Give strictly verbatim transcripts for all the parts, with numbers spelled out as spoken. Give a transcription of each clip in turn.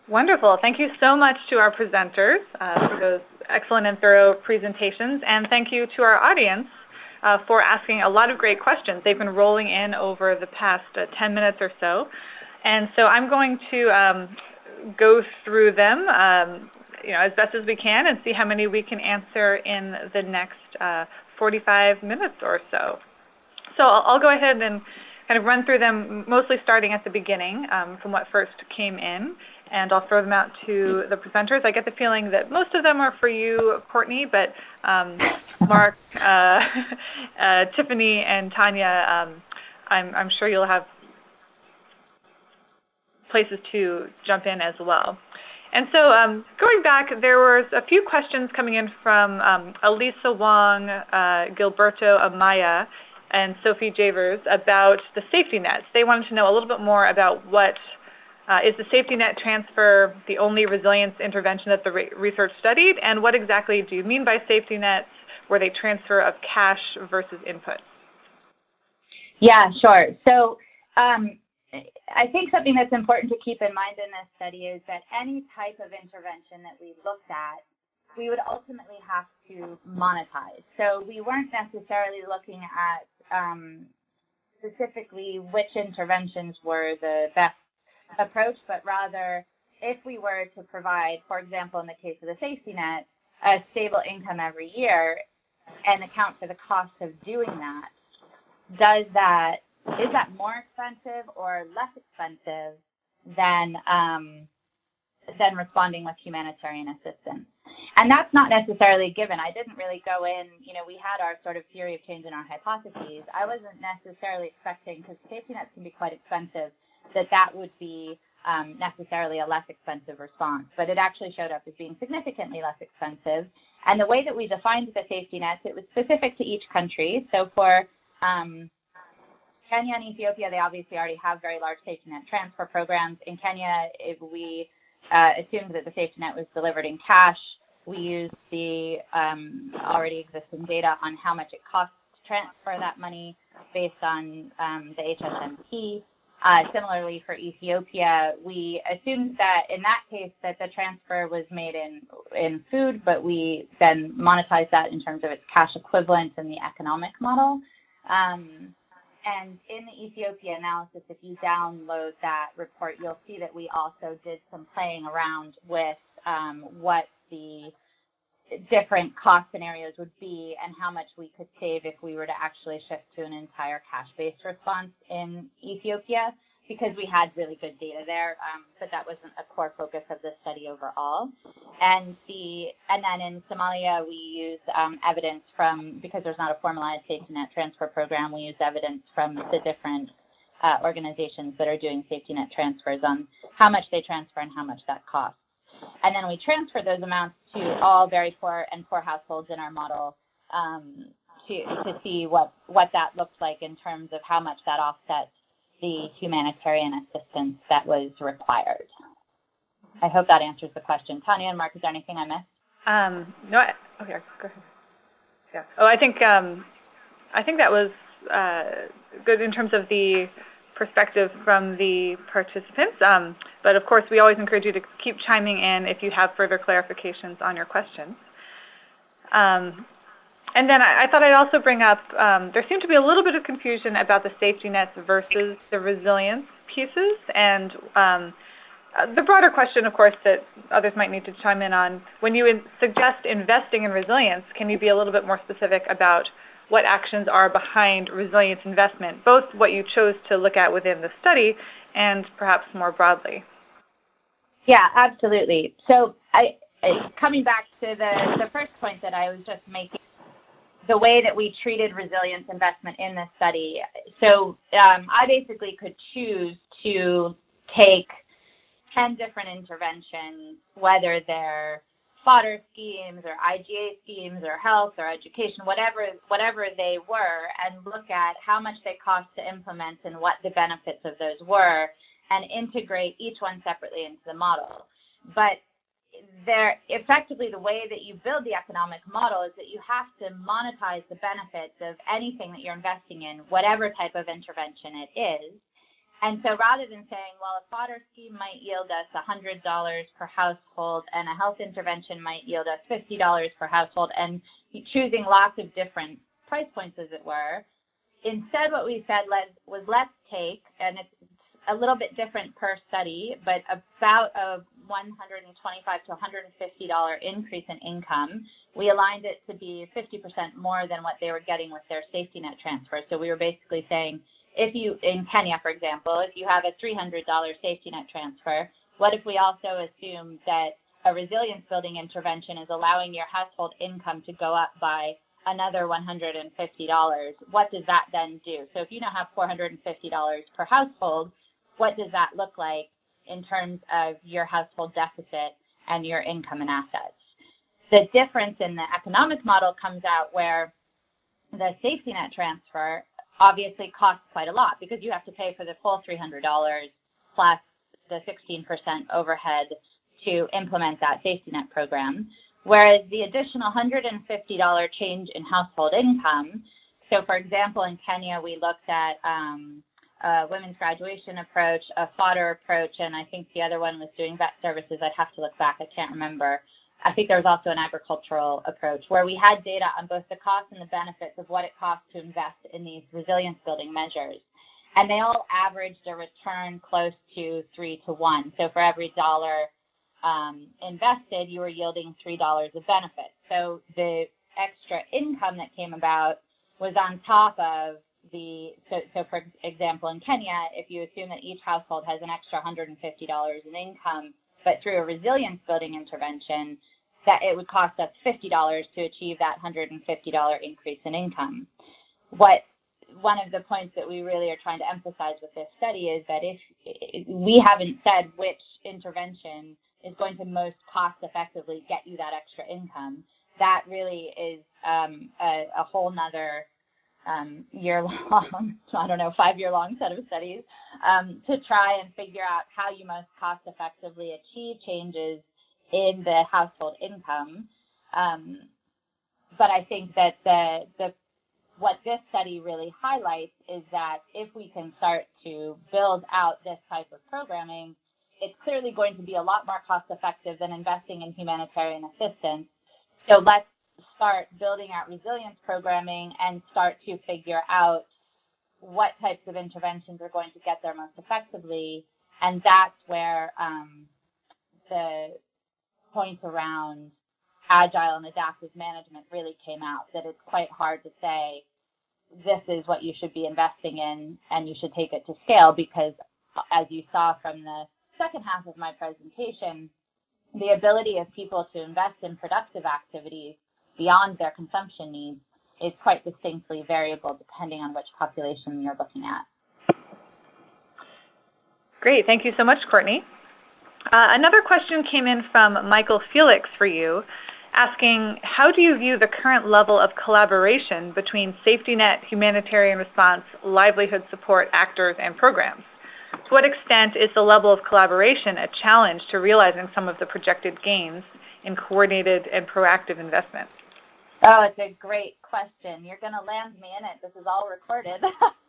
Wonderful. Thank you so much to our presenters uh, for those excellent and thorough presentations, and thank you to our audience uh, for asking a lot of great questions. They've been rolling in over the past uh, ten minutes or so, and so I'm going to um, go through them um, you know, as best as we can and see how many we can answer in the next uh, forty-five minutes or so. So I'll, I'll go ahead and kind of run through them, mostly starting at the beginning um, from what first came in, and I'll throw them out to the presenters. I get the feeling that most of them are for you, Courtney, but um, Mark, uh, uh, Tiffany, and Tanya, um, I'm, I'm sure you'll have places to jump in as well. And so um, going back, there was a few questions coming in from um, Elisa Wong, uh, Gilberto Amaya, and Sophie Javers about the safety nets. They wanted to know a little bit more about what uh, is the safety net transfer the only resilience intervention that the re research studied, and what exactly do you mean by safety nets? Were they transfer of cash versus input? Yeah, sure. So um, I think something that's important to keep in mind in this study is that any type of intervention that we looked at, we would ultimately have to monetize. So we weren't necessarily looking at um, specifically which interventions were the best approach, but rather if we were to provide, for example, in the case of the safety net, a stable income every year and account for the cost of doing that, does that, is that more expensive or less expensive than um, than responding with humanitarian assistance? And that's not necessarily given. I didn't really go in, you know, we had our sort of theory of change in our hypotheses. I wasn't necessarily expecting, because safety nets can be quite expensive, that that would be um, necessarily a less expensive response. But it actually showed up as being significantly less expensive. And the way that we defined the safety nets, it was specific to each country. So for um, Kenya and Ethiopia, they obviously already have very large safety net transfer programs. In Kenya, if we uh, assumed that the safety net was delivered in cash, we used the um, already existing data on how much it costs to transfer that money based on um, the H S M P. Uh, similarly, for Ethiopia, we assumed that in that case that the transfer was made in in food, but we then monetized that in terms of its cash equivalent in the economic model. Um, and in the Ethiopia analysis, if you download that report, you'll see that we also did some playing around with um, what the different cost scenarios would be and how much we could save if we were to actually shift to an entire cash-based response in Ethiopia, because we had really good data there, um, but that wasn't a core focus of the study overall. And the and then in Somalia, we use um, evidence from, because there's not a formalized safety net transfer program, we use evidence from the different uh, organizations that are doing safety net transfers on how much they transfer and how much that costs. And then we transfer those amounts to all very poor and poor households in our model um, to, to see what, what that looks like in terms of how much that offsets the humanitarian assistance that was required. I hope that answers the question. Tanya and Mark, is there anything I missed? Um, no, I, okay, go ahead. Yeah. Oh, I think um, I think that was uh, good in terms of the perspective from the participants. Um, but of course, we always encourage you to keep chiming in if you have further clarifications on your questions. Um, and then I, I thought I'd also bring up, um, there seemed to be a little bit of confusion about the safety nets versus the resilience pieces. And um, uh, the broader question, of course, that others might need to chime in on, when you in suggest investing in resilience, can you be a little bit more specific about what actions are behind resilience investment, both what you chose to look at within the study and perhaps more broadly? Yeah, absolutely. So I, I, coming back to the, the first point that I was just making, the way that we treated resilience investment in this study. So um, I basically could choose to take ten different interventions, whether they're fodder schemes or I G A schemes or health or education, whatever whatever they were, and look at how much they cost to implement and what the benefits of those were, and integrate each one separately into the model. But they're effectively, the way that you build the economic model is that you have to monetize the benefits of anything that you're investing in, whatever type of intervention it is. And so rather than saying, well, a fodder scheme might yield us one hundred dollars per household and a health intervention might yield us fifty dollars per household, and choosing lots of different price points, as it were, instead what we said was let's take, and it's a little bit different per study, but about a one hundred twenty-five to one hundred fifty dollars increase in income. We aligned it to be fifty percent more than what they were getting with their safety net transfer. So we were basically saying, if you, in Kenya, for example, if you have a three hundred dollars safety net transfer, what if we also assume that a resilience building intervention is allowing your household income to go up by another one hundred fifty dollars? What does that then do? So if you now have four hundred fifty dollars per household, what does that look like in terms of your household deficit and your income and assets? The difference in the economic model comes out where the safety net transfer obviously costs quite a lot because you have to pay for the full three hundred dollars plus the sixteen percent overhead to implement that safety net program, whereas the additional one hundred fifty dollars change in household income, so for example, in Kenya, we looked at um, a women's graduation approach, a fodder approach, and I think the other one was doing vet services. I'd have to look back. I can't remember. I think there was also an agricultural approach where we had data on both the costs and the benefits of what it costs to invest in these resilience building measures. And they all averaged a return close to three to one. So for every dollar um, invested, you were yielding three dollars of benefit. So the extra income that came about was on top of the, so, so for example, in Kenya, if you assume that each household has an extra one hundred fifty dollars in income, but through a resilience building intervention, that it would cost us fifty dollars to achieve that one hundred fifty dollars increase in income. What one of the points that we really are trying to emphasize with this study is that if we haven't said which intervention is going to most cost effectively get you that extra income, that really is um, a, a whole nother um, year-long, I don't know, five-year-long set of studies um, to try and figure out how you most cost-effectively achieve changes in the household income. Um, but I think that the, the what this study really highlights is that if we can start to build out this type of programming, it's clearly going to be a lot more cost-effective than investing in humanitarian assistance. So let's start building out resilience programming and start to figure out what types of interventions are going to get there most effectively. And that's where um, the point around agile and adaptive management really came out, that it's quite hard to say this is what you should be investing in and you should take it to scale, because as you saw from the second half of my presentation, the ability of people to invest in productive activities beyond their consumption needs is quite distinctly variable depending on which population you're looking at. Great. Thank you so much, Courtney. Uh, another question came in from Michael Felix for you, asking, how do you view the current level of collaboration between safety net, humanitarian response, livelihood support actors, and programs? To what extent is the level of collaboration a challenge to realizing some of the projected gains in coordinated and proactive investment? Oh, it's a great question. You're going to land me in it. This is all recorded.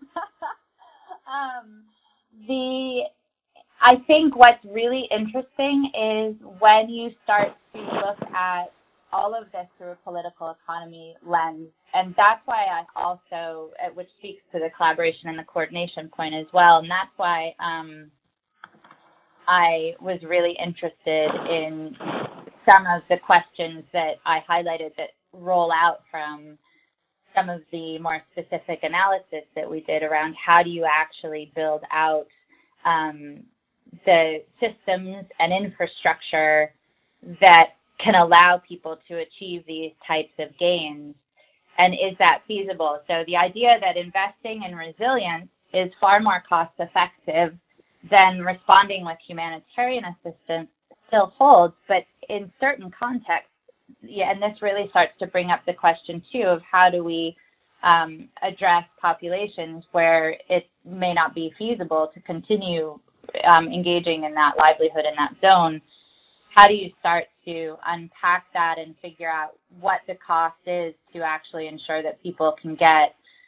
um, the I think what's really interesting is when you start to look at all of this through a political economy lens, and that's why I also, which speaks to the collaboration and the coordination point as well, and that's why um, I was really interested in some of the questions that I highlighted that roll out from some of the more specific analysis that we did around how do you actually build out um, the systems and infrastructure that can allow people to achieve these types of gains, and is that feasible? So the idea that investing in resilience is far more cost effective than responding with humanitarian assistance still holds, but in certain contexts, yeah, and this really starts to bring up the question too of how do we um, address populations where it may not be feasible to continue um, engaging in that livelihood in that zone. How do you start to unpack that and figure out what the cost is to actually ensure that people can get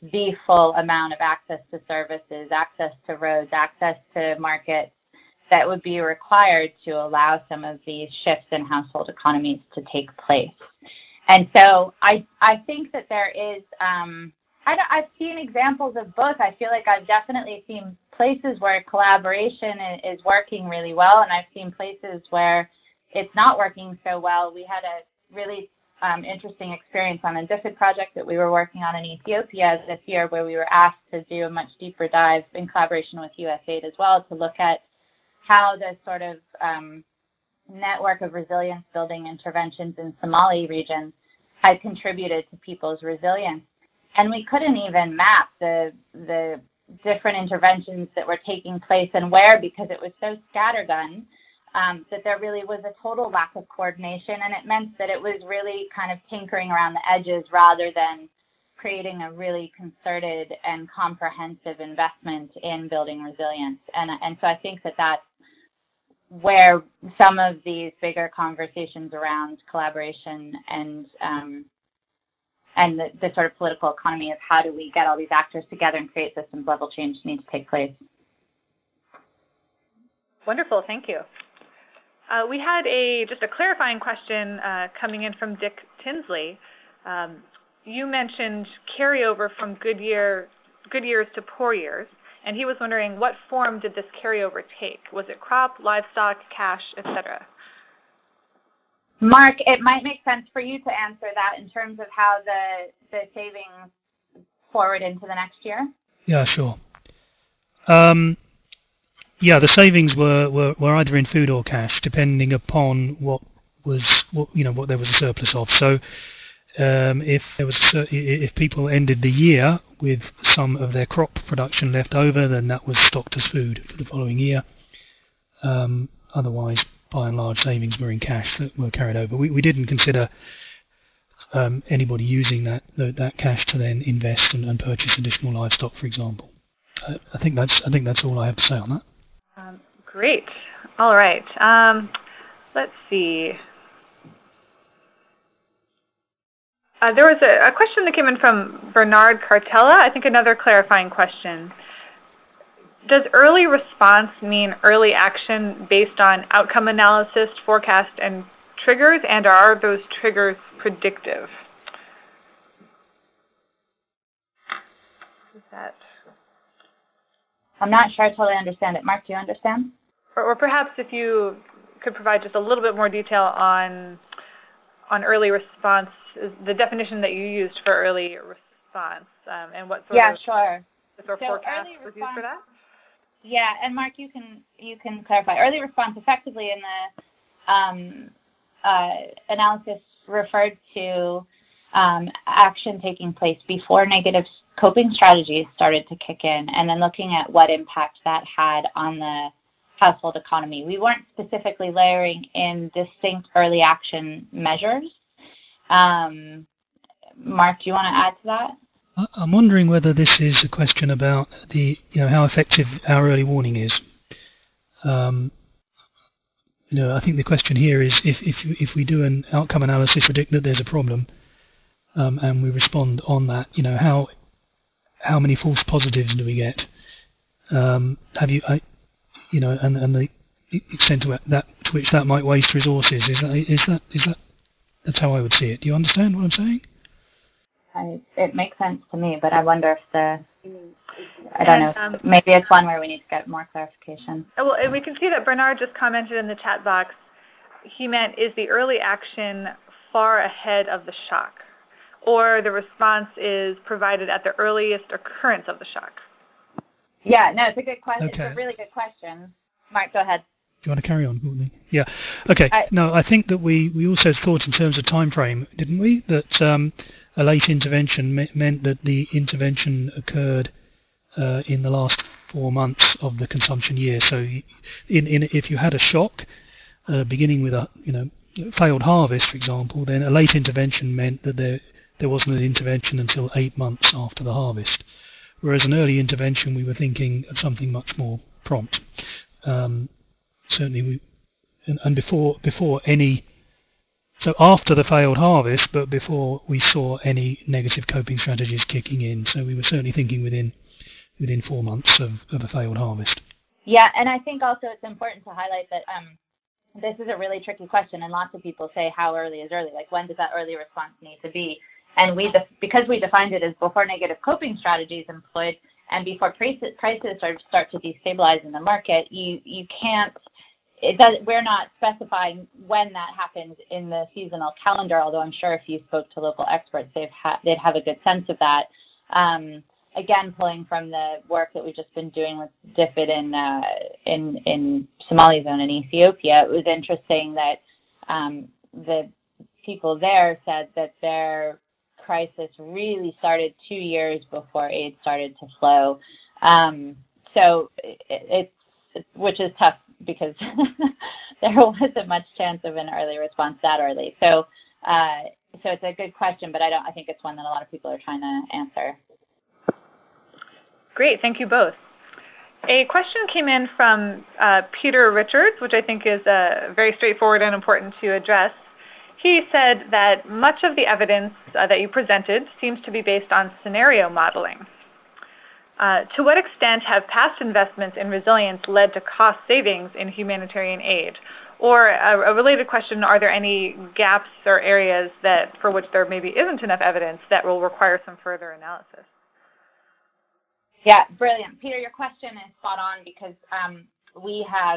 the full amount of access to services, access to roads, access to markets that would be required to allow some of these shifts in household economies to take place. And so I I think that there is, um, I, I've seen examples of both. I feel like I've definitely seen places where collaboration is working really well, and I've seen places where it's not working so well. We had a really um, interesting experience on a DFID project that we were working on in Ethiopia this year, where we were asked to do a much deeper dive in collaboration with U S A I D as well to look at how the sort of um, network of resilience building interventions in Somali region had contributed to people's resilience. And we couldn't even map the the different interventions that were taking place and where, because it was so scattergun, um, that there really was a total lack of coordination, and it meant that it was really kind of tinkering around the edges rather than creating a really concerted and comprehensive investment in building resilience. And, and so I think that that's where some of these bigger conversations around collaboration and um, and the, the sort of political economy of how do we get all these actors together and create systems level change need to take place. Wonderful, thank you. Uh, we had a just a clarifying question uh, coming in from Dick Tinsley. Um, you mentioned carryover from good year, good years to poor years, and he was wondering what form did this carryover take? Was it crop, livestock, cash, et cetera? Mark, it might make sense for you to answer that in terms of how the the savings forward into the next year. Yeah, sure. Um, yeah, the savings were, were, were either in food or cash, depending upon what was what you know what there was a surplus of. So, um, if there was a, if people ended the year with some of their crop production left over, then that was stocked as food for the following year. Um, otherwise, by and large, savings were in cash that were carried over. We, we didn't consider um, anybody using that that cash to then invest and, and purchase additional livestock, for example. Uh, I think that's I think that's all I have to say on that. Um, great. All right. Um, let's see. Uh, there was a, a question that came in from Bernard Cartella. I think another clarifying question. Does early response mean early action based on outcome analysis, forecast, and triggers, and are those triggers predictive? Is that? I'm not sure I totally understand it. Mark, do you understand? Or, or perhaps if you could provide just a little bit more detail on on early response, the definition that you used for early response, um, and what sort yeah, of, sure. sort of so forecast early was response, used for that? Yeah, and Mark, you can you can clarify. Early response effectively in the um, uh, analysis referred to um, action taking place before negative coping strategies started to kick in, and then looking at what impact that had on the household economy. We weren't specifically layering in distinct early action measures. Um, Mark, do you want to add to that? I'm wondering whether this is a question about the, you know, how effective our early warning is. Um, you know, I think the question here is if if if we do an outcome analysis, predict that there's a problem, um, and we respond on that, you know, how how many false positives do we get? Um, have you, I, you know, and and the extent to that to which that might waste resources is that is that is that that's how I would see it. Do you understand what I'm saying? I, it makes sense to me, but I wonder if the, I don't and, know, um, maybe it's one where we need to get more clarification. Well, and we can see that Bernard just commented in the chat box, he meant, is the early action far ahead of the shock? Or the response is provided at the earliest occurrence of the shock? Yeah, no, it's a good question. Okay. It's a really good question. Mark, go ahead. Do you want to carry on, Courtney? Yeah. Okay. I, no, I think that we, we also thought in terms of time frame, didn't we? That um, a late intervention me- meant that the intervention occurred uh, in the last four months of the consumption year. So, in, in, if you had a shock uh, beginning with a you know failed harvest, for example, then a late intervention meant that there there wasn't an intervention until eight months after the harvest. Whereas an early intervention, we were thinking of something much more prompt. Um, certainly, we and, and before before any so after the failed harvest, but before we saw any negative coping strategies kicking in. So we were certainly thinking within within four months of, of a failed harvest. Yeah, and I think also it's important to highlight that um, this is a really tricky question, and lots of people say how early is early, like when does that early response need to be? And we, def- because we defined it as before negative coping strategies employed and before prices, prices start, start to destabilize in the market, you, you can't, it does, we're not specifying when that happens in the seasonal calendar, although I'm sure if you spoke to local experts, they've ha- they'd have a good sense of that. Um, Again, pulling from the work that we've just been doing with DFID in uh, in in Somali Zone in Ethiopia, it was interesting that um, the people there said that their crisis really started two years before aid started to flow. Um, so it, it's which is tough because there wasn't much chance of an early response that early. So uh, so it's a good question, but I don't. I think it's one that a lot of people are trying to answer. Great, thank you both. A question came in from uh, Peter Richards, which I think is uh, very straightforward and important to address. He said that much of the evidence uh, that you presented seems to be based on scenario modeling. Uh, to what extent have past investments in resilience led to cost savings in humanitarian aid? Or a, a related question, are there any gaps or areas that for which there maybe isn't enough evidence that will require some further analysis? Yeah, brilliant. Peter, your question is spot on because um, we have,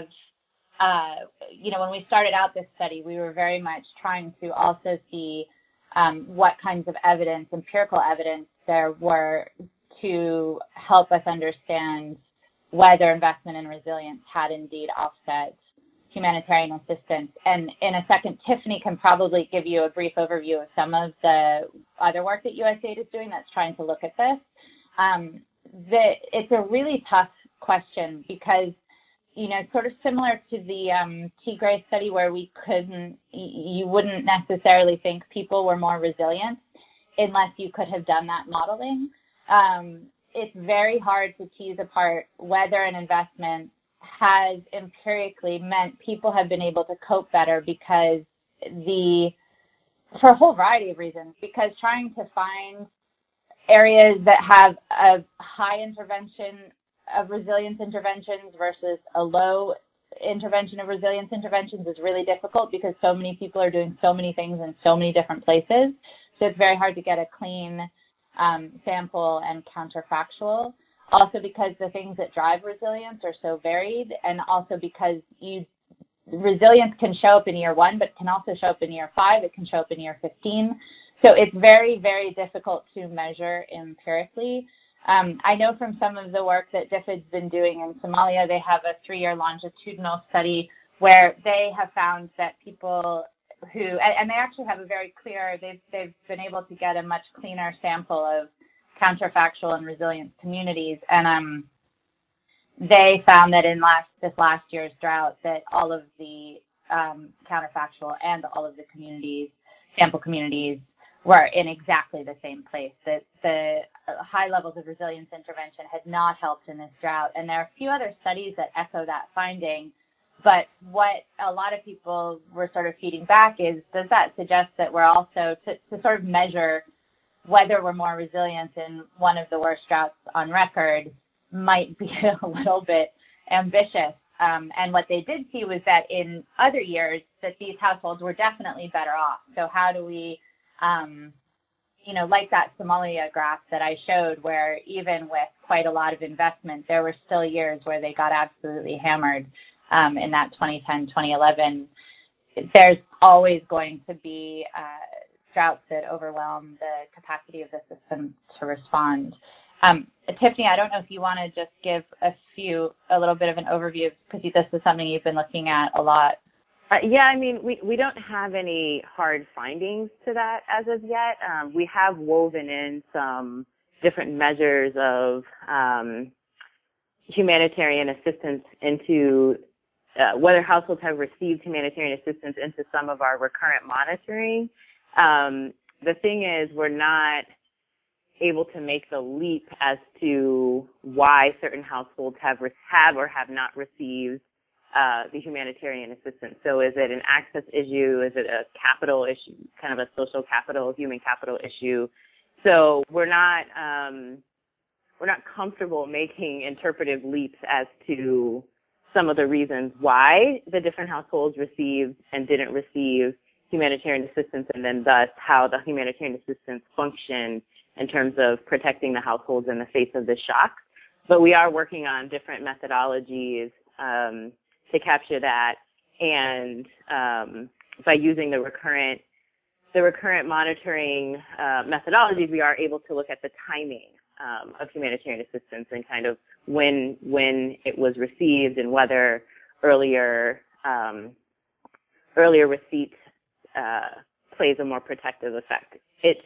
uh, you know, when we started out this study, we were very much trying to also see um, what kinds of evidence, empirical evidence there were to help us understand whether investment in resilience had indeed offset humanitarian assistance. And in a second, Tiffany can probably give you a brief overview of some of the other work that U S A I D is doing that's trying to look at this. Um, The, it's a really tough question because, you know, sort of similar to the um, Tigray study where we couldn't, you wouldn't necessarily think people were more resilient unless you could have done that modeling. Um, it's very hard to tease apart whether an investment has empirically meant people have been able to cope better because the, for a whole variety of reasons, because trying to find areas that have a high intervention of resilience interventions versus a low intervention of resilience interventions is really difficult because so many people are doing so many things in so many different places. So it's very hard to get a clean um, sample and counterfactual. Also because the things that drive resilience are so varied, and also because you resilience can show up in year one, but can also show up in year five. It can show up in year fifteen. So it's very, very difficult to measure empirically. Um, I know from some of the work that DFID's been doing in Somalia, they have a three-year longitudinal study where they have found that people who, and, and they actually have a very clear, they've, they've been able to get a much cleaner sample of counterfactual and resilient communities. And um, they found that in last this last year's drought that all of the um, counterfactual and all of the communities, sample communities, were in exactly the same place, that the high levels of resilience intervention had not helped in this drought. And there are a few other studies that echo that finding. But what a lot of people were sort of feeding back is, does that suggest that we're also, to, to sort of measure whether we're more resilient in one of the worst droughts on record might be a little bit ambitious. Um, and what they did see was that in other years that these households were definitely better off. So how do we Um, you know, like that Somalia graph that I showed, where even with quite a lot of investment, there were still years where they got absolutely hammered um, in that twenty ten, twenty eleven. There's always going to be uh, droughts that overwhelm the capacity of the system to respond. Um, Tiffany, I don't know if you want to just give a few, a little bit of an overview, because this is something you've been looking at a lot. Uh, yeah, I mean, we, we don't have any hard findings to that as of yet. Um, we have woven in some different measures of um, humanitarian assistance into uh, whether households have received humanitarian assistance into some of our recurrent monitoring. Um, the thing is, we're not able to make the leap as to why certain households have have or have not received uh, the humanitarian assistance. So is it an access issue? Is it a capital issue, kind of a social capital, human capital issue? So we're not um, we're not comfortable making interpretive leaps as to some of the reasons why the different households received and didn't receive humanitarian assistance, and then thus how the humanitarian assistance functioned in terms of protecting the households in the face of the shock. But we are working on different methodologies um, to capture that, and um, by using the recurrent the recurrent monitoring uh, methodologies, we are able to look at the timing um, of humanitarian assistance and kind of when when it was received and whether earlier um, earlier receipt uh, plays a more protective effect. It's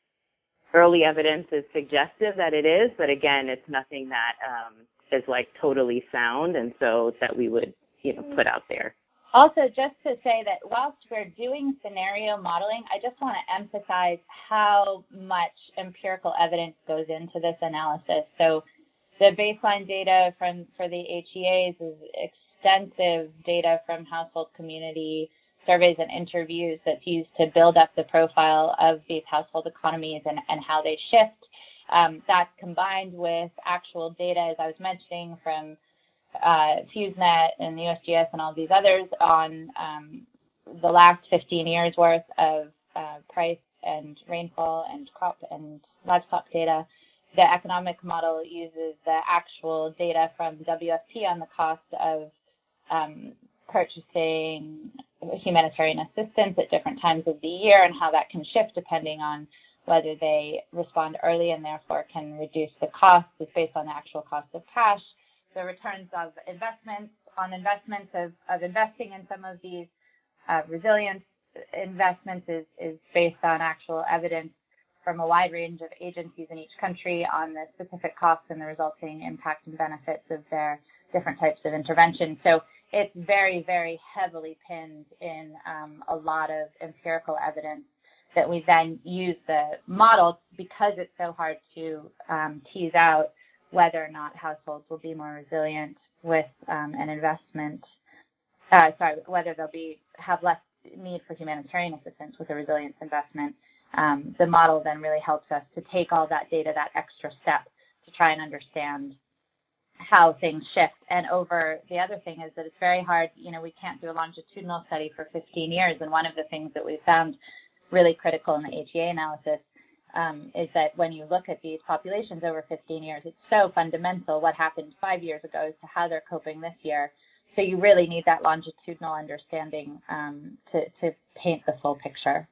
early evidence is suggestive that it is, but again, it's nothing that um, is like totally sound, and so that we would, you know, put out there. Also, just to say that whilst we're doing scenario modeling, I just want to emphasize how much empirical evidence goes into this analysis. So the baseline data from for the H E As is extensive data from household community surveys and interviews that's used to build up the profile of these household economies and, and how they shift. Um, that's combined with actual data, as I was mentioning, from uh, FuseNet and the U S G S and all these others on um, the last fifteen years worth of uh, price and rainfall and crop and livestock data. The economic model uses the actual data from W F P on the cost of um, purchasing humanitarian assistance at different times of the year and how that can shift depending on whether they respond early and therefore can reduce the cost. It's based on the actual cost of cash. The returns of investments on investments of, of investing in some of these uh, resilience investments is, is based on actual evidence from a wide range of agencies in each country on the specific costs and the resulting impact and benefits of their different types of intervention. So it's very, very heavily pinned in um, a lot of empirical evidence that we then use the model because it's so hard to um, tease out whether or not households will be more resilient with um, an investment, uh, sorry, whether they'll be have less need for humanitarian assistance with a resilience investment. Um, the model then really helps us to take all that data, that extra step, to try and understand how things shift. And over, the other thing is that it's very hard, you know, we can't do a longitudinal study for fifteen years, and one of the things that we found really critical in the H E A analysis um, is that when you look at these populations over fifteen years, it's so fundamental what happened five years ago to how they're coping this year. So you really need that longitudinal understanding um, to, to paint the full picture.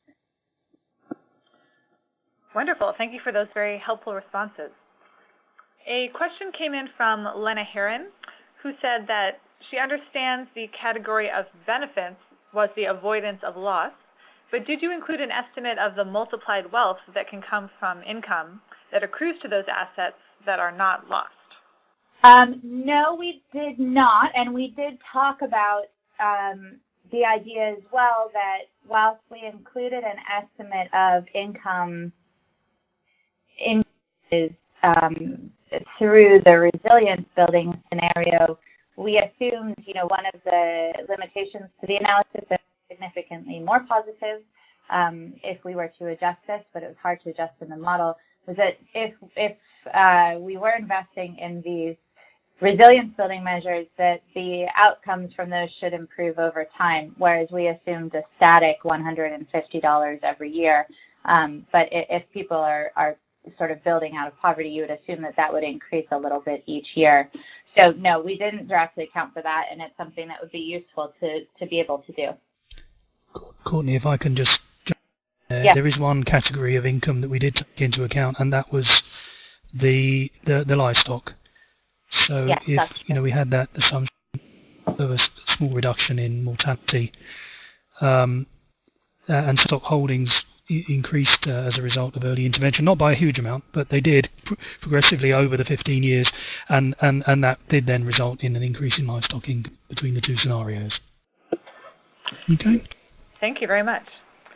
Wonderful. Thank you for those very helpful responses. A question came in from Lena Heron, who said that she understands the category of benefits was the avoidance of loss, but did you include an estimate of the multiplied wealth that can come from income that accrues to those assets that are not lost? Um, no, we did not, and we did talk about um, the idea as well that whilst we included an estimate of income in um, through the resilience building scenario, we assumed, you know, one of the limitations to the analysis that was significantly more positive um, if we were to adjust this, but it was hard to adjust in the model, was that if if uh, we were investing in these resilience building measures, that the outcomes from those should improve over time, whereas we assumed a static one hundred fifty dollars every year. Um, but if people are, are sort of building out of poverty, you would assume that that would increase a little bit each year. So no, we didn't directly account for that, and it's something that would be useful to, to be able to do. Courtney, if I can just uh, yeah. There is one category of income that we did take into account, and that was the the, the livestock. So yeah, if you know we had that assumption of a small reduction in mortality, um, uh, and stock holdings increased uh, as a result of early intervention, not by a huge amount, but they did pr- progressively over the fifteen years, and, and, and that did then result in an increase in livestock income between the two scenarios. Okay. Thank you very much.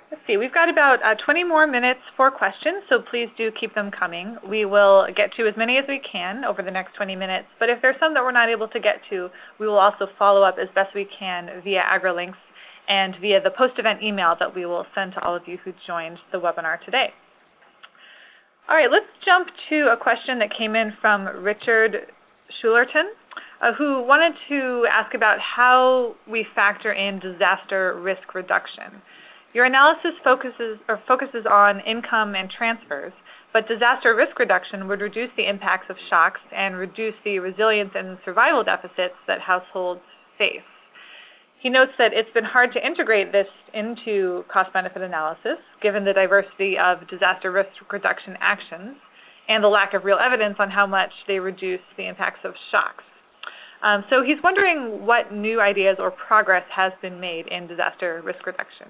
Let's see, we've got about uh, twenty more minutes for questions, so please do keep them coming. We will get to as many as we can over the next twenty minutes, but if there's some that we're not able to get to, we will also follow up as best we can via AgriLinks and via the post-event email that we will send to all of you who joined the webinar today. All right, let's jump to a question that came in from Richard Schulerton, uh, who wanted to ask about how we factor in disaster risk reduction. Your analysis focuses or focuses on income and transfers, but disaster risk reduction would reduce the impacts of shocks and reduce the resilience and survival deficits that households face. He notes that it's been hard to integrate this into cost-benefit analysis, given the diversity of disaster risk reduction actions and the lack of real evidence on how much they reduce the impacts of shocks. Um, so he's wondering what new ideas or progress has been made in disaster risk reduction.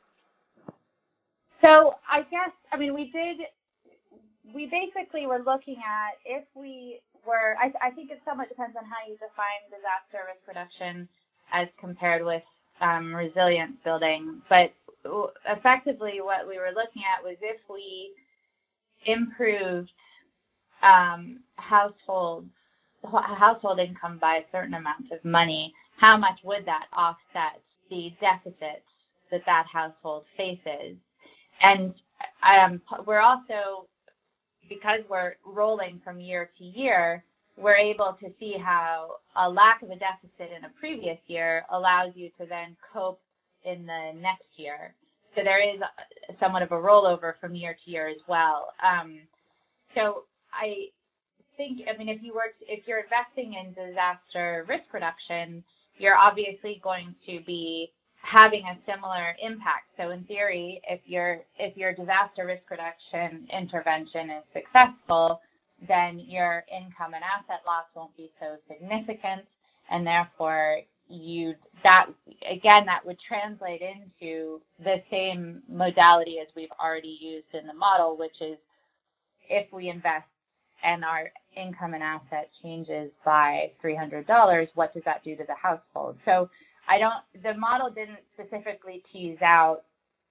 So I guess, I mean, we did, we basically were looking at if we were, I, I think it somewhat depends on how you define disaster risk reduction as compared with um, resilience building. But effectively what we were looking at was if we improved um, household, household income by a certain amount of money, how much would that offset the deficit that that household faces? And um, we're also, because we're rolling from year to year, we're able to see how a lack of a deficit in a previous year allows you to then cope in the next year. So there is somewhat of a rollover from year to year as well. Um, so I think, I mean, if you were, to, if you're investing in disaster risk reduction, you're obviously going to be having a similar impact. So in theory, if your if your disaster risk reduction intervention is successful, then your income and asset loss won't be so significant, and therefore you that again that would translate into the same modality as we've already used in the model, which is if we invest and our income and asset changes by three hundred dollars, what does that do to the household? So I don't, the model didn't specifically tease out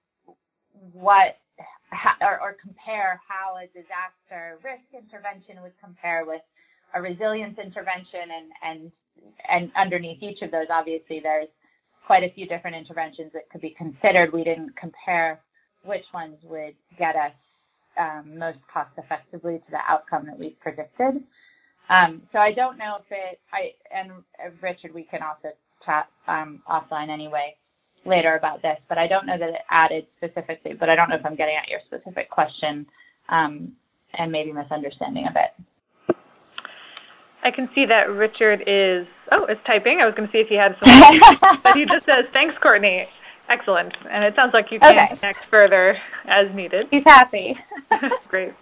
what, or, or compare how a disaster risk intervention would compare with a resilience intervention, and, and, and underneath each of those, obviously, there's quite a few different interventions that could be considered. We didn't compare which ones would get us um, most cost effectively to the outcome that we've predicted. Um, so I don't know if it, I, and uh, Richard, we can also chat um, offline anyway later about this, but I don't know that it added specifically, but I don't know if I'm getting at your specific question um, and maybe misunderstanding of it. I can see that Richard is, oh, is typing. I was going to see if he had something, but he just says, thanks, Courtney. Excellent. And it sounds like you can okay. connect further as needed. He's happy. Great.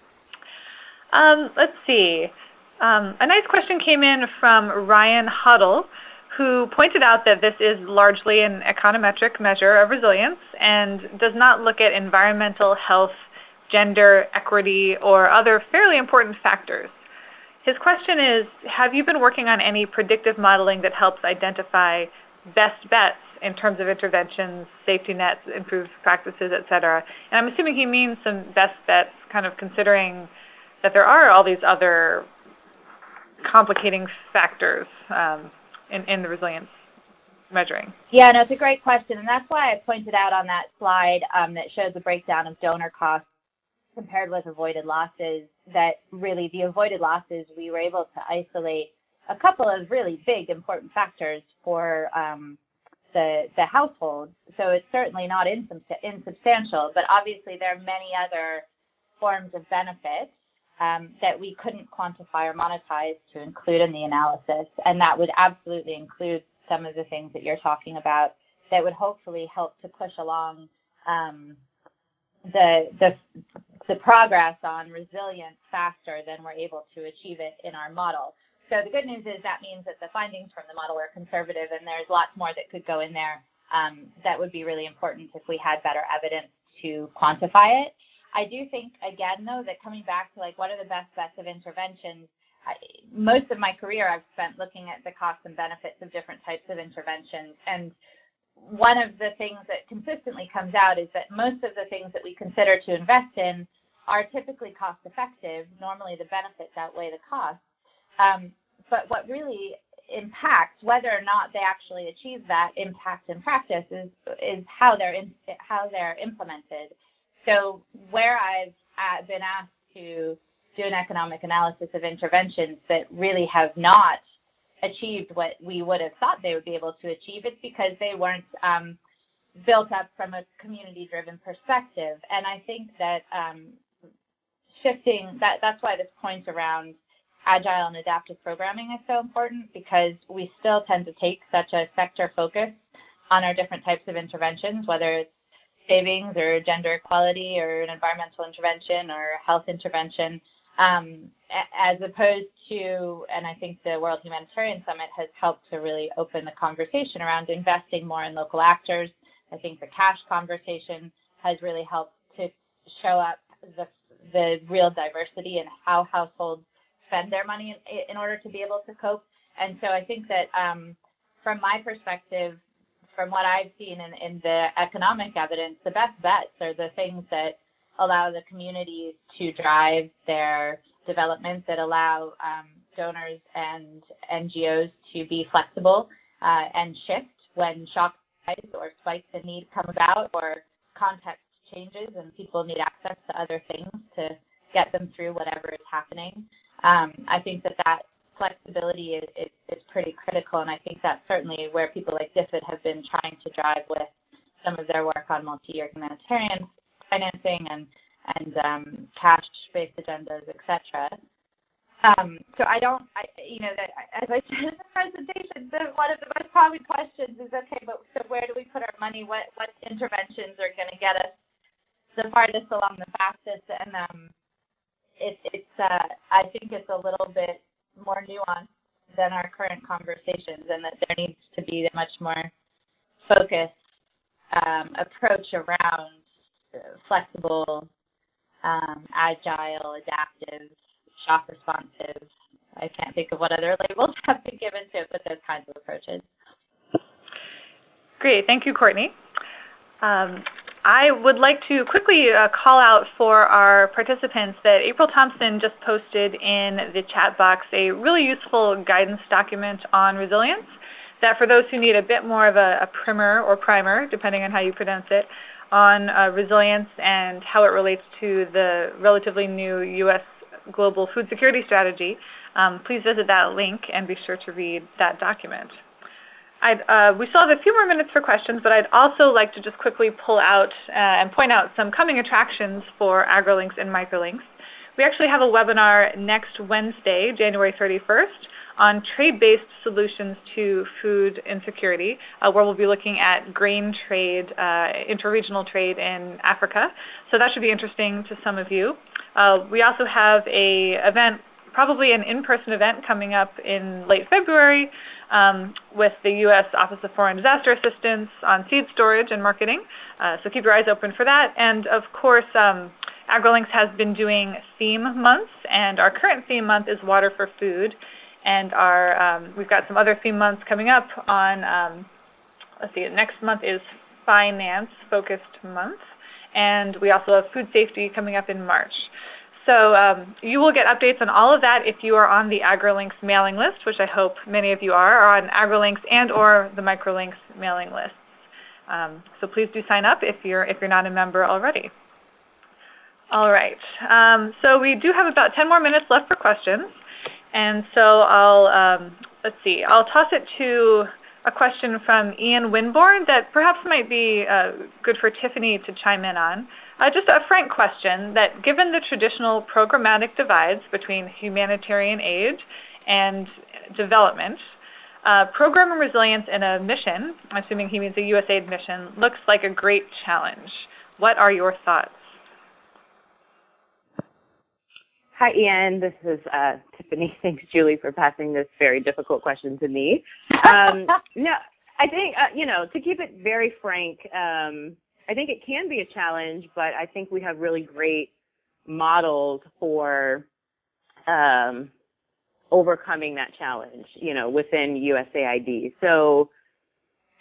Um, let's see. Um, a nice question came in from Ryan Huddle, who pointed out that this is largely an econometric measure of resilience and does not look at environmental, health, gender, equity, or other fairly important factors. His question is, have you been working on any predictive modeling that helps identify best bets in terms of interventions, safety nets, improved practices, et cetera? And I'm assuming he means some best bets, kind of considering that there are all these other complicating factors um, in, in the resilience measuring. Yeah, no, it's a great question, and that's why I pointed out on that slide um, that shows the breakdown of donor costs compared with avoided losses, that really the avoided losses, we were able to isolate a couple of really big important factors for um, the the households. So it's certainly not insubstantial, but obviously there are many other forms of benefit um, that we couldn't quantify or monetize to include in the analysis, and that would absolutely include some of the things that you're talking about that would hopefully help to push along um, the the the progress on resilience faster than we're able to achieve it in our model. So the good news is that means that the findings from the model are conservative, and there's lots more that could go in there um, that would be really important if we had better evidence to quantify it. I do think, again, though, that coming back to, like, what are the best bets of interventions, I, most of my career I've spent looking at the costs and benefits of different types of interventions, and one of the things that consistently comes out is that most of the things that we consider to invest in are typically cost effective. Normally the benefits outweigh the costs. Um, but what really impacts whether or not they actually achieve that impact in practice is, is how they're in, how they're implemented. So where I've uh, been asked to do an economic analysis of interventions that really have not achieved what we would have thought they would be able to achieve, it's because they weren't um, built up from a community-driven perspective. And I think that um, shifting, that, that's why this point around agile and adaptive programming is so important, because we still tend to take such a sector focus on our different types of interventions, whether it's savings or gender equality or an environmental intervention or health intervention, um, as opposed to, and I think the World Humanitarian Summit has helped to really open the conversation around investing more in local actors. I think the cash conversation has really helped to show up the, the real diversity in how households spend their money in, in order to be able to cope. And so I think that um, from my perspective, from what I've seen in, in the economic evidence, the best bets are the things that allow the communities to drive their development, that allow um, donors and N G Os to be flexible uh, and shift when shock or spikes in need come about, or context changes and people need access to other things to get them through whatever is happening. Um, I think that that flexibility is, is, is pretty critical, and I think that's certainly where people like DFID have been trying to drive with some of their work on multi-year humanitarian financing and, and um, cash-based agendas, et cetera. Um, so I don't, I, you know, that, as I said in the presentation, the, one of the most common questions is, okay, but so where do we put our money? What what interventions are going to get us the farthest along the fastest? And um, it, it's, uh, I think it's a little bit more nuanced than our current conversations, and that there needs to be a much more focused um, approach around flexible, um, agile, adaptive, shock responsive. I can't think of what other labels have been given to it, but those kinds of approaches. Great. Thank you, Courtney. Um, I would like to quickly uh, call out for our participants that April Thompson just posted in the chat box a really useful guidance document on resilience that, for those who need a bit more of a, a primer or primer, depending on how you pronounce it, on uh, resilience and how it relates to the relatively new U S Global Food Security Strategy, um, please visit that link and be sure to read that document. I'd, uh, we still have a few more minutes for questions, but I'd also like to just quickly pull out uh, and point out some coming attractions for AgriLinks and Microlinks. We actually have a webinar next Wednesday, January thirty-first, on trade-based solutions to food insecurity, uh, where we'll be looking at grain trade, uh, interregional trade in Africa. So that should be interesting to some of you. Uh, we also have a event, probably an in-person event coming up in late February um, with the U S Office of Foreign Disaster Assistance on seed storage and marketing. Uh, so keep your eyes open for that. And of course, um, AgriLinks has been doing theme months, and our current theme month is Water for Food. And our um, we've got some other theme months coming up on, um, let's see, next month is Finance-focused month. And we also have food safety coming up in March. So um, you will get updates on all of that if you are on the AgriLinks mailing list, which I hope many of you are, or on AgriLinks and or the Microlinks mailing lists. Um, so please do sign up if you're if you're not a member already. All right. Um, so we do have about ten more minutes left for questions. And so I'll, um, let's see, I'll toss it to a question from Ian Winborn that perhaps might be uh, good for Tiffany to chime in on. Uh, just a frank question that, given the traditional programmatic divides between humanitarian aid and development, uh, program resilience in a mission, I'm assuming he means a U S A I D mission, looks like a great challenge. What are your thoughts? Hi, Ian. This is uh, Tiffany. Thanks, Julie, for passing this very difficult question to me. Um, no, I think, uh, you know, to keep it very frank, um, I think it can be a challenge, but I think we have really great models for um, overcoming that challenge, you know, within U S A I D. So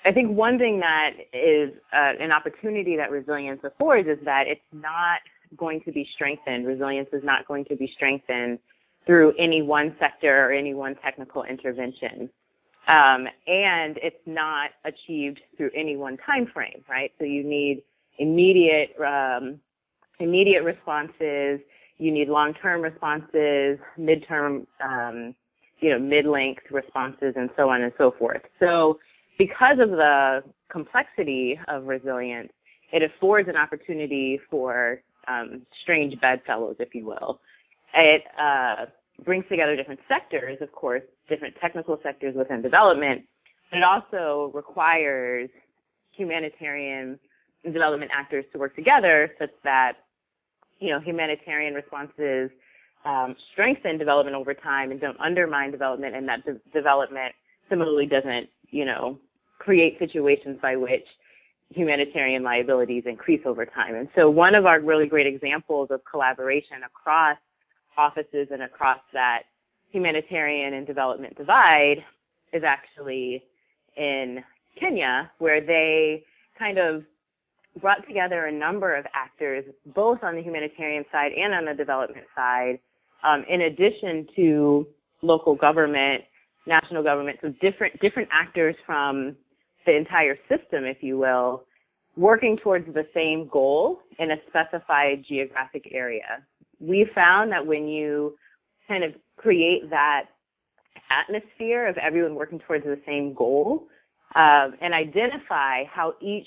I think one thing that is uh, an opportunity that resilience affords is that it's not going to be strengthened. Resilience is not going to be strengthened through any one sector or any one technical intervention. Um, and it's not achieved through any one time frame, right? So you need immediate, um, immediate responses. You need long-term responses, midterm, um, you know, mid-length responses, and so on and so forth. So because of the complexity of resilience, it affords an opportunity for um, strange bedfellows, if you will. It uh, brings together different sectors, of course, different technical sectors within development, but it also requires humanitarian and development actors to work together such that, you know, humanitarian responses um, strengthen development over time and don't undermine development, and that de- development similarly doesn't, you know, create situations by which humanitarian liabilities increase over time. And so one of our really great examples of collaboration across offices and across that humanitarian and development divide is actually in Kenya, where they kind of brought together a number of actors, both on the humanitarian side and on the development side, um, in addition to local government, national government, so different different actors from the entire system, if you will, working towards the same goal in a specified geographic area. We found that when you kind of create that atmosphere of everyone working towards the same goal, um, and identify how each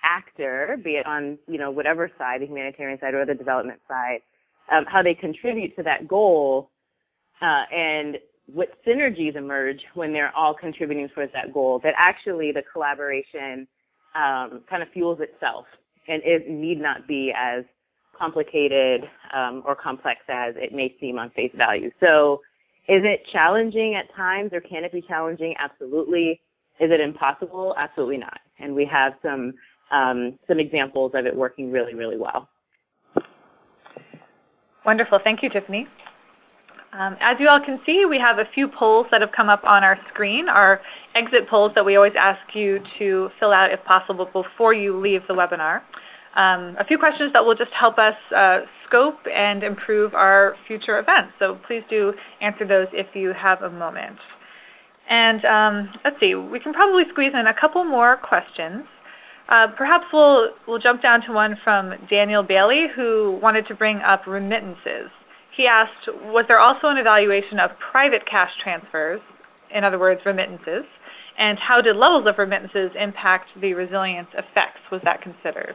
actor, be it on, you know, whatever side, the humanitarian side or the development side, um, how they contribute to that goal, uh, and what synergies emerge when they're all contributing towards that goal, that actually the collaboration um, kind of fuels itself, and it need not be as complicated um, or complex as it may seem on face value. So is it challenging at times, or can it be challenging? Absolutely. Is it impossible? Absolutely not. And we have some um, some examples of it working really, really well. Wonderful. Thank you, Tiffany. Um, as you all can see, we have a few polls that have come up on our screen, our exit polls that we always ask you to fill out if possible before you leave the webinar. Um, a few questions that will just help us uh, scope and improve our future events. So please do answer those if you have a moment. And um, let's see, we can probably squeeze in a couple more questions. Uh, perhaps we'll, we'll jump down to one from Daniel Bailey, who wanted to bring up remittances. He asked, was there also an evaluation of private cash transfers, in other words, remittances, and how did levels of remittances impact the resilience effects? Was that considered?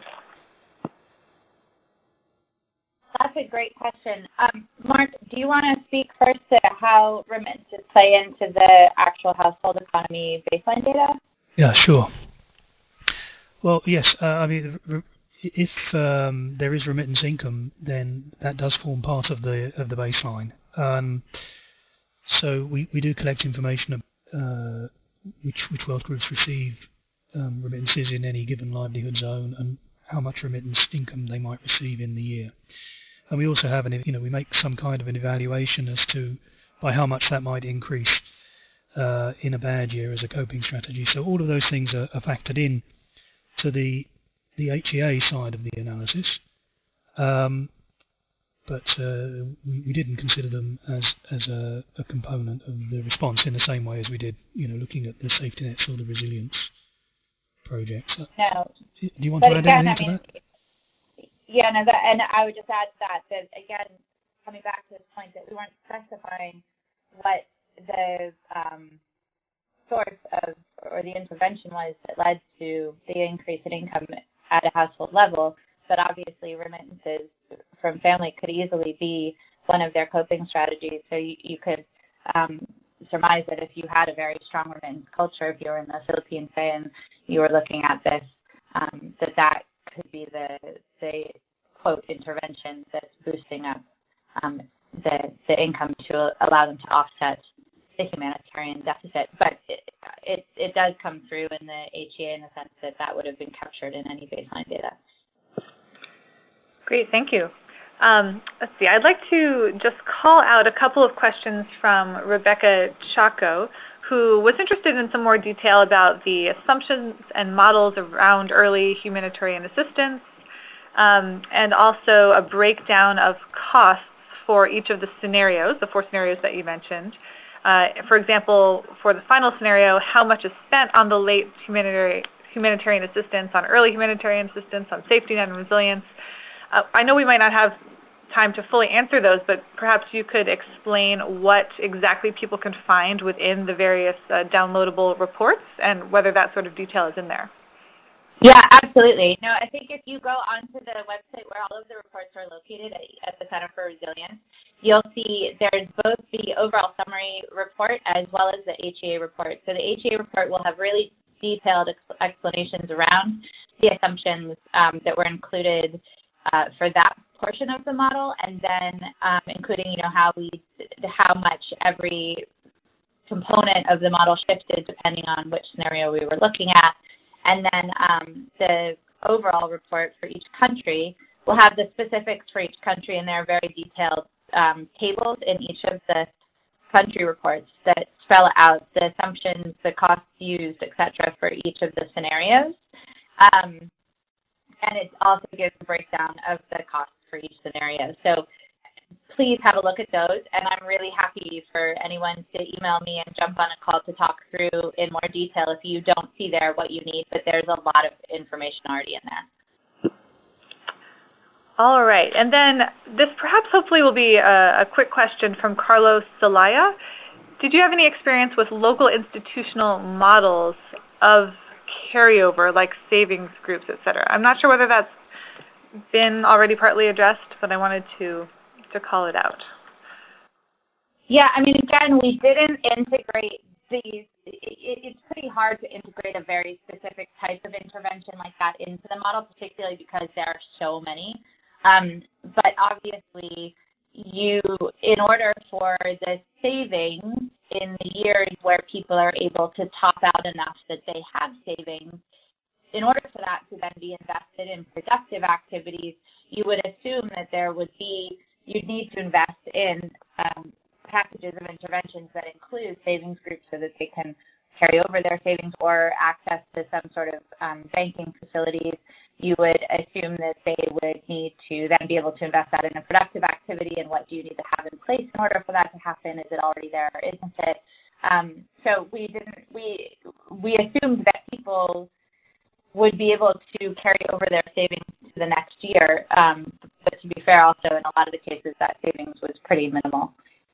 That's a great question. Um, Mark, do you want to speak first to how remittances play into the actual household economy baseline data? Yeah, sure. Well, yes, uh, I mean, if um, there is remittance income, then that does form part of the of the baseline. Um, so we, we do collect information of uh, which which wealth groups receive um, remittances in any given livelihood zone and how much remittance income they might receive in the year. And we also have an you know we make some kind of an evaluation as to by how much that might increase uh, in a bad year as a coping strategy. So all of those things are, are factored in to the the H E A side of the analysis, um, but uh, we, we didn't consider them as as a, a component of the response in the same way as we did, you know, looking at the safety nets or the resilience projects. No. Do you want but to add again, anything I mean, to that? Yeah, no, that, and I would just add to that, that again, coming back to this point that we weren't specifying what the um, source of or the intervention was that led to the increase in income at a household level, but obviously remittances from family could easily be one of their coping strategies. So you, you could um, surmise that if you had a very strong remittance culture, if you were in the Philippines, say, and you were looking at this, um, that that could be the, the quote, intervention that's boosting up um, the, the income to allow them to offset the humanitarian deficit. But it, it, it does come through in the H E A in the sense that that would have been captured in any baseline data. Great, thank you. Um, let's see, I'd like to just call out a couple of questions from Rebecca Chaco, who was interested in some more detail about the assumptions and models around early humanitarian assistance, um, and also a breakdown of costs for each of the scenarios, the four scenarios that you mentioned. Uh, for example, for the final scenario, how much is spent on the late humanitarian humanitarian assistance, on early humanitarian assistance, on safety net and resilience. Uh, I know we might not have time to fully answer those, but perhaps you could explain what exactly people can find within the various uh, downloadable reports and whether that sort of detail is in there. Yeah, absolutely. No, I think if you go onto the website where all of the reports are located at, at the Center for Resilience, you'll see there's both the overall summary report as well as the H E A report. So the H E A report will have really detailed ex- explanations around the assumptions um, that were included uh, for that portion of the model, and then um, including, you know, how we, how much every component of the model shifted depending on which scenario we were looking at, and then um, the overall report for each country will have the specifics for each country, and there are very detailed um, tables in each of the country reports that spell out the assumptions, the costs used, et cetera, for each of the scenarios. Um, and it also gives a breakdown of the costs for each scenario. So please have a look at those, and I'm really happy for anyone to email me and jump on a call to talk through in more detail if you don't see there what you need, but there's a lot of information already in there. All right, and then this perhaps hopefully will be a, a quick question from Carlos Zelaya. Did you have any experience with local institutional models of carryover, like savings groups, et cetera? I'm not sure whether that's been already partly addressed, but I wanted to, to call it out. Yeah, I mean, again, we didn't integrate these. It, it's pretty hard to integrate a very specific type of intervention like that into the model, particularly because there are so many. Um, but obviously, you, in order for the savings in the years where people are able to top out enough that they have savings, in order for that to then be invested in productive activities, you would assume that there would be, you'd need to invest in um, packages of interventions that include savings groups so that they can carry over their savings or access to some sort of um, banking facilities. You would assume that they would need to then be able to invest that in a productive activity, and what do you need to have in place in order for that to happen? Is it already there or isn't it? Um, so we didn't, we, we assumed that people would be able to carry over their savings to the next year. Um, but to be fair, also in a lot of the cases, that savings was pretty minimal.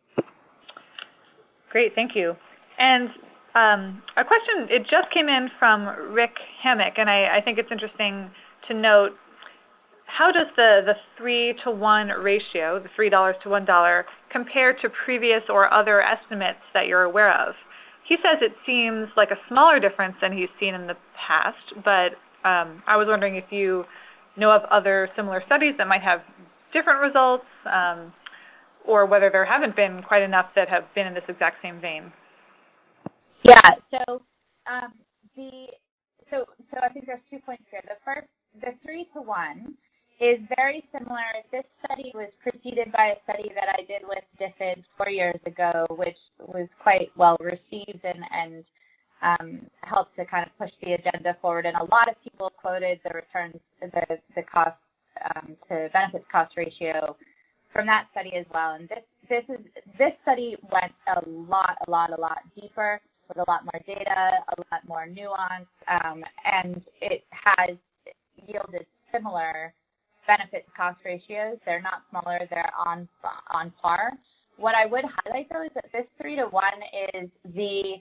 Great, thank you. And um, a question, it just came in from Rick Hammock, and I, I think it's interesting to note, how does the, the three to one ratio, the three dollars to one dollar, compare to previous or other estimates that you're aware of? He says it seems like a smaller difference than he's seen in the past, but um, I was wondering if you know of other similar studies that might have different results, um, or whether there haven't been quite enough that have been in this exact same vein. Yeah, so um, the so so I think there's two points here. The first, the three to one is very similar. This study was preceded by a study that I did with DFID four years ago, which was quite well received and, and um, helped to kind of push the agenda forward. And a lot of people quoted the returns, the, the cost um, to benefits cost ratio from that study as well. And this this is this study went a lot, a lot, a lot deeper with a lot more data, a lot more nuance, um, and it has yielded similar benefit to cost ratios. They're not smaller, they're on on par. What I would highlight though is that this three to one is the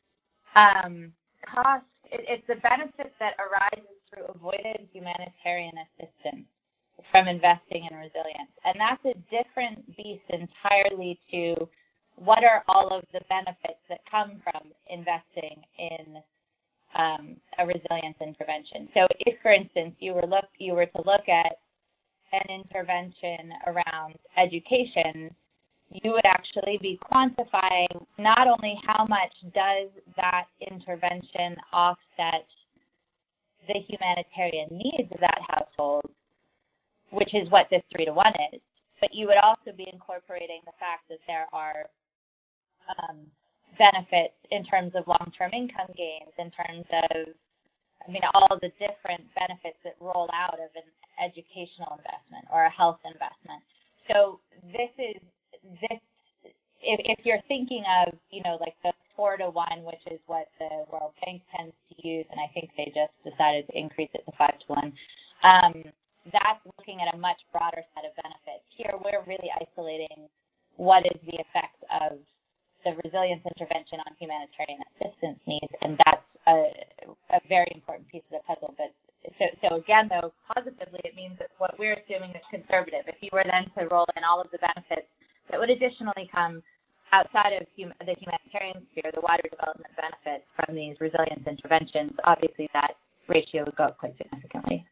um, cost, it, it's the benefit that arises through avoided humanitarian assistance from investing in resilience. And that's a different beast entirely to what are all of the benefits that come from investing in um, a resilience intervention. So if, for instance, you were look you were to look at an intervention around education, you would actually be quantifying not only how much does that intervention offset the humanitarian needs of that household, which is what this three to one is, but you would also be incorporating the fact that there are um, benefits in terms of long-term income gains, in terms of, I mean, all the different benefits that roll out of an educational investment or a health investment. So this is, this, if, if you're thinking of, you know, like the four to one, which is what the World Bank tends to use, and I think they just decided to increase it to five to one, um, that's looking at a much broader set of benefits. Here we're really isolating what is the effect of the resilience intervention on humanitarian assistance needs, and that's a, a very important piece of the puzzle. But so, so again, though, positively, it means that what we're assuming is conservative. If you were then to roll in all of the benefits that would additionally come outside of hum- the humanitarian sphere, the wider development benefits from these resilience interventions, obviously that ratio would go up quite significantly.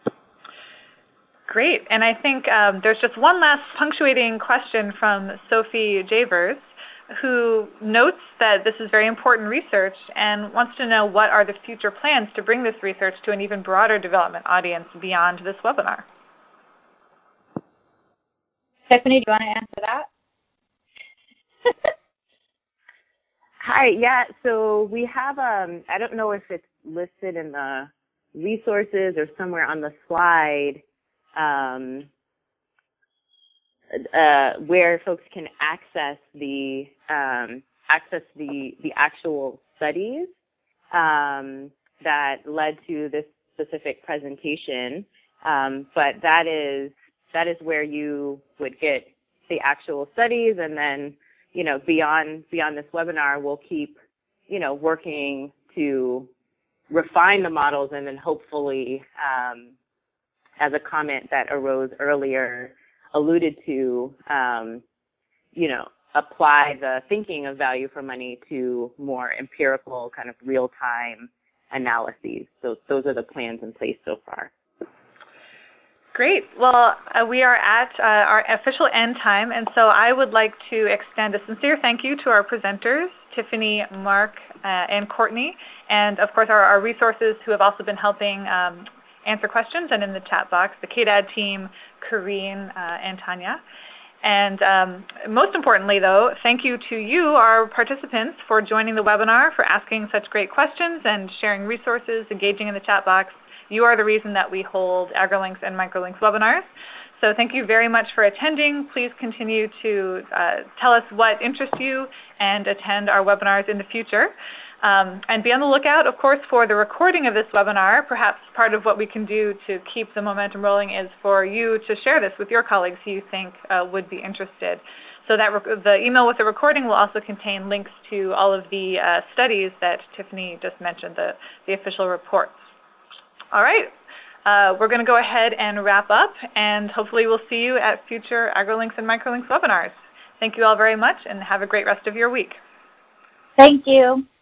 Great. And I think um, there's just one last punctuating question from Sophie Javers, who notes that this is very important research and wants to know what are the future plans to bring this research to an even broader development audience beyond this webinar. Tiffany, do you want to answer that? Hi, yeah, so we have, um, I don't know if it's listed in the resources or somewhere on the slide, um, Uh, where folks can access the um, access the the actual studies um, that led to this specific presentation, um, but that is that is where you would get the actual studies, and then you know beyond beyond this webinar, we'll keep you know working to refine the models, and then hopefully, um, as a comment that arose earlier alluded to, um, you know, apply the thinking of value for money to more empirical kind of real-time analyses. So those are the plans in place so far. Great. Well, uh, we are at uh, our official end time, and so I would like to extend a sincere thank you to our presenters, Tiffany, Mark, uh, and Courtney, and of course our, our resources who have also been helping um, answer questions and in the chat box, the K D A D team, Karine, uh, and Tanya. And um, most importantly, though, thank you to you, our participants, for joining the webinar, for asking such great questions and sharing resources, engaging in the chat box. You are the reason that we hold AgriLinks and MicroLinks webinars. So thank you very much for attending. Please continue to uh, tell us what interests you and attend our webinars in the future. Um, and be on the lookout, of course, for the recording of this webinar. Perhaps part of what we can do to keep the momentum rolling is for you to share this with your colleagues who you think uh, would be interested. So that the email with the recording will also contain links to all of the uh, studies that Tiffany just mentioned, the, the official reports. All right, uh, we're going to go ahead and wrap up, and hopefully we'll see you at future AgriLinks and MicroLinks webinars. Thank you all very much, and have a great rest of your week. Thank you.